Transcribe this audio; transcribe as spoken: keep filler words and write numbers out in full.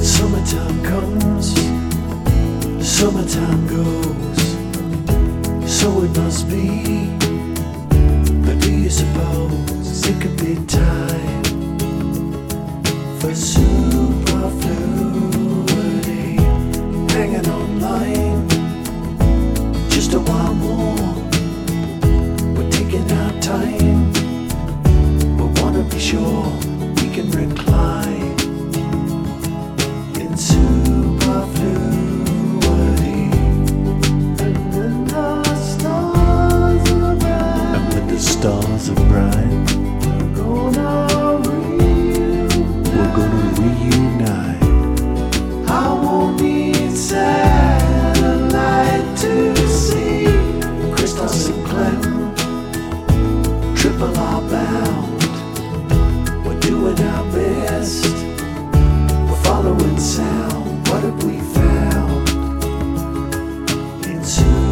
Summertime comes, summertime goes, so it must be. But do you suppose it could be time for superfluity? Hanging online just a while more. We're taking our time, we wanna be sure we can recline in superfluity. And when the stars are bright, and when the stars are bright, we're gonna reunite. We're gonna reunite. I won't need satellite to see Christos and Clem, triple R bound. We're doing our best, we're following sound. What have we found in